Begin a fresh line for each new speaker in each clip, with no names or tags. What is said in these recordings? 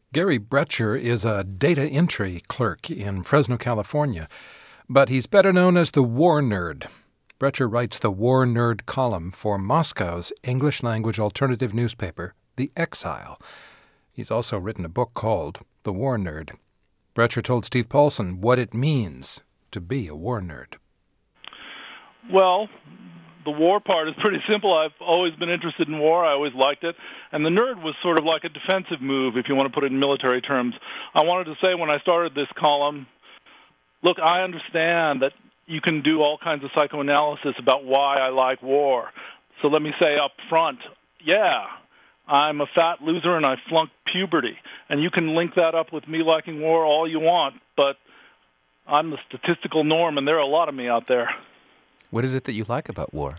Gary Bretcher is a data entry clerk in Fresno, California, but he's better known as the War Nerd. Bretcher writes the War Nerd column for Moscow's English-language alternative newspaper, The Exile. He's also written a book called The War Nerd. Bretcher told Steve Paulson what it means to be a war nerd.
Well, the war part is pretty simple. I've always been interested in war. I always liked it. And the nerd was sort of like a defensive move, if you want to put it in military terms. I wanted to say when I started this column, look, I understand that you can do all kinds of psychoanalysis about why I like war. So let me say up front, yeah, I'm a fat loser and I flunked puberty. And you can link that up with me liking war all you want, but I'm the statistical norm, and there are a lot of me out there.
What is it that you like about war?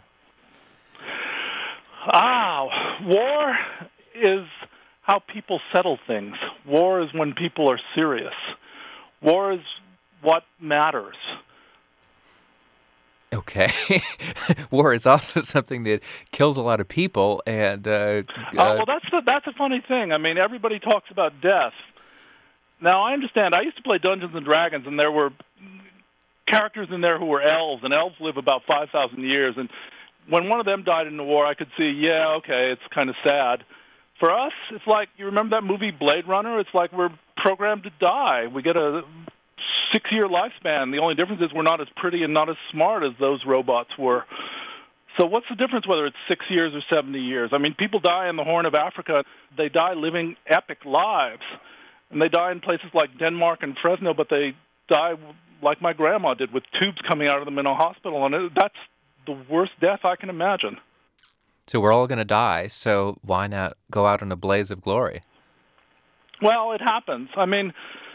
War is how people settle things. War is when people are serious. War is what matters.
Okay. War is also something that kills a lot of people, and
well, that's a funny thing. I mean, everybody talks about death. Now, I understand. I used to play Dungeons and Dragons, and there were characters in there who were elves, and elves live about 5,000 years. And when one of them died in the war, I could see, yeah, okay, it's kind of sad. For us, it's like, you remember that movie Blade Runner? It's like we're programmed to die. We get a 6-year lifespan. The only difference is we're not as pretty and not as smart as those robots were. So what's the difference whether it's 6 years or 70 years? I mean, people die in the Horn of Africa. They die living epic lives. And they die in places like Denmark and Fresno, but they die like my grandma did, with tubes coming out of them in a hospital. And that's the worst death I can imagine.
So we're all going to die, so why not go out in a blaze of glory?
Well, it happens. I mean,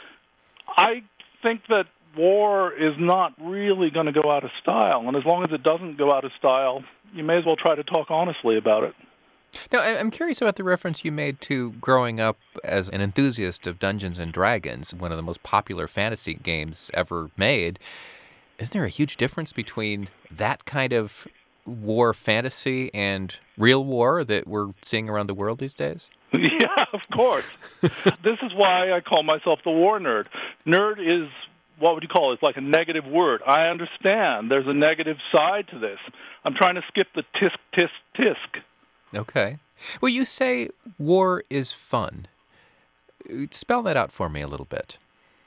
I think that war is not really going to go out of style. And as long as it doesn't go out of style, you may as well try to talk honestly about it.
Now, I'm curious about the reference you made to growing up as an enthusiast of Dungeons and Dragons, one of the most popular fantasy games ever made. Isn't there a huge difference between that kind of war fantasy and real war that we're seeing around the world these days?
Yeah, of course. This is why I call myself the war nerd. Nerd is, what would you call it? It's like a negative word. I understand there's a negative side to this. I'm trying to skip the tisk, tisk, tisk.
Okay. Well, you say war is fun. Spell that out for me a little bit.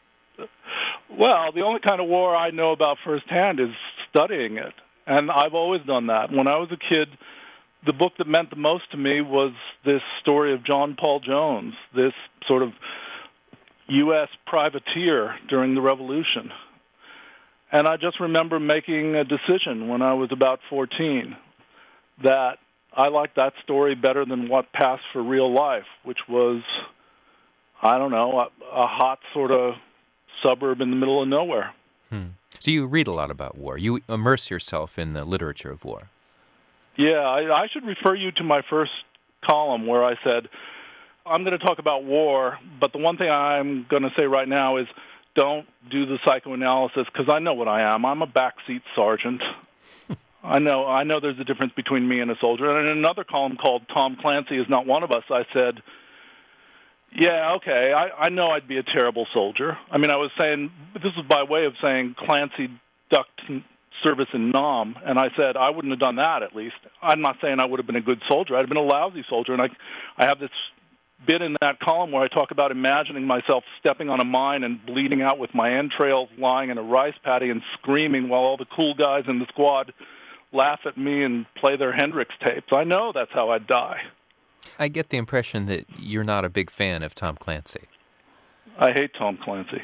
Well, the only kind of war I know about firsthand is studying it, and I've always done that. When I was a kid, the book that meant the most to me was this story of John Paul Jones, this sort of U.S. privateer during the Revolution. And I just remember making a decision when I was about 14 that I liked that story better than what passed for real life, which was, I don't know, a hot sort of suburb in the middle of nowhere.
So you read a lot about war. You immerse yourself in the literature of war.
Yeah, I should refer you to my first column where I said, I'm going to talk about war, but the one thing I'm going to say right now is don't do the psychoanalysis, because I know what I am. I'm a backseat sergeant. I know there's a difference between me and a soldier. And in another column called Tom Clancy is Not One of Us, I said, yeah, okay, I know I'd be a terrible soldier. I mean, I was saying, this was by way of saying Clancy ducked service in Nam, and I said I wouldn't have done that, at least. I'm not saying I would have been a good soldier. I'd have been a lousy soldier. And I have this bit in that column where I talk about imagining myself stepping on a mine and bleeding out with my entrails lying in a rice paddy and screaming while all the cool guys in the squad laugh at me and play their Hendrix tapes. I know that's how I'd die.
I get the impression that you're not a big fan of Tom Clancy.
I hate Tom Clancy.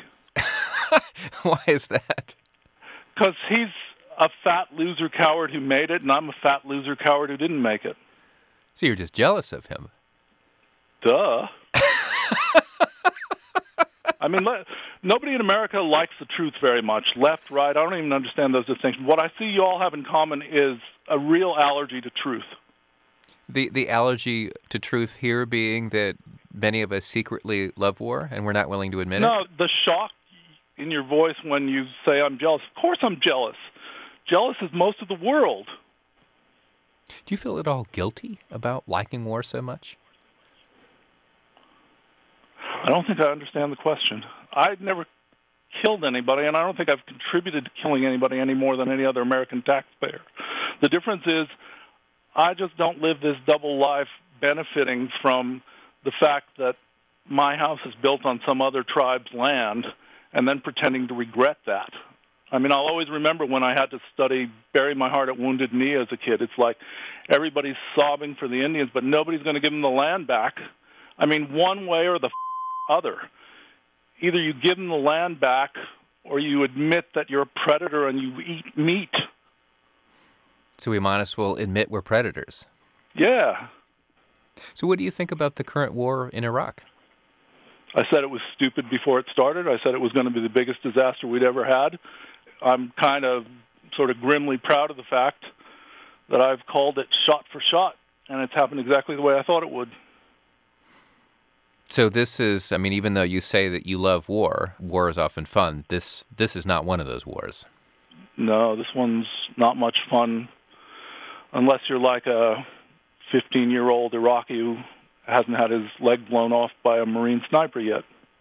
Why is that?
Because he's a fat loser coward who made it, and I'm a fat loser coward who didn't make it.
So you're just jealous of him.
Duh. I mean, nobody in America likes the truth very much. Left, right, I don't even understand those distinctions. What I see you all have in common is a real allergy to truth.
The allergy to truth here being that many of us secretly love war and we're not willing to admit it?
No, the shock in your voice when you say I'm jealous. Of course I'm jealous. Jealous is most of the world.
Do you feel at all guilty about liking war so much?
I don't think I understand the question. I've never killed anybody, and I don't think I've contributed to killing anybody any more than any other American taxpayer. The difference is I just don't live this double life benefiting from the fact that my house is built on some other tribe's land and then pretending to regret that. I mean, I'll always remember when I had to study Bury My Heart at Wounded Knee as a kid. It's like everybody's sobbing for the Indians, but nobody's going to give them the land back. I mean, one way or the other. Either you give them the land back or you admit that you're a predator and you eat meat.
So we might as well admit we're predators.
Yeah.
So what do you think about the current war in Iraq?
I said it was stupid before it started. I said it was going to be the biggest disaster we'd ever had. I'm kind of sort of grimly proud of the fact that I've called it shot for shot, and it's happened exactly the way I thought it would.
So this is, I mean, even though you say that you love war is often fun. This is not one of those wars.
No, this one's not much fun unless you're like a 15-year-old Iraqi who hasn't had his leg blown off by a Marine sniper yet.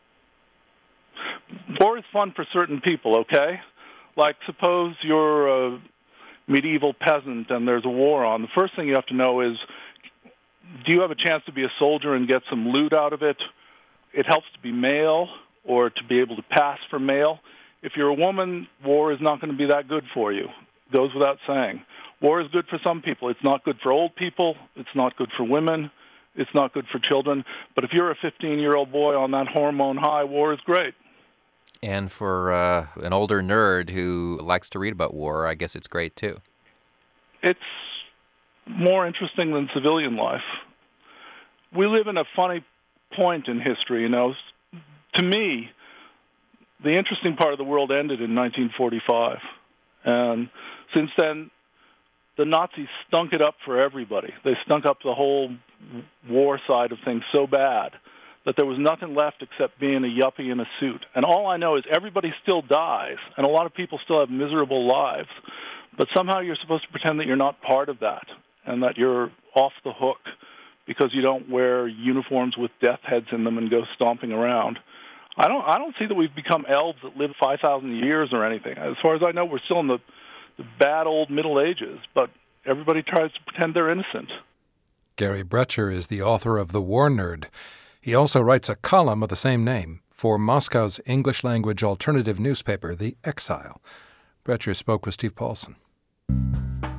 War is fun for certain people, okay? Like, suppose you're a medieval peasant and there's a war on. The first thing you have to know is, do you have a chance to be a soldier and get some loot out of it? It helps to be male or to be able to pass for male. If you're a woman, war is not going to be that good for you. It goes without saying. War is good for some people. It's not good for old people. It's not good for women. It's not good for children. But if you're a 15-year-old boy on that hormone high, war is great.
And for an older nerd who likes to read about war, I guess it's great too.
It's more interesting than civilian life. We live in a funny point in history, you know. To me, the interesting part of the world ended in 1945. And since then, the Nazis stunk it up for everybody. They stunk up the whole war side of things so bad that there was nothing left except being a yuppie in a suit. And all I know is everybody still dies, and a lot of people still have miserable lives. But somehow you're supposed to pretend that you're not part of that and that you're off the hook because you don't wear uniforms with death heads in them and go stomping around. I don't see that we've become elves that live 5,000 years or anything. As far as I know, we're still in the bad old Middle Ages, but everybody tries to pretend they're innocent.
Gary Brecher is the author of The War Nerd. He also writes a column of the same name for Moscow's English-language alternative newspaper, The Exile. Brecher spoke with Steve Paulson.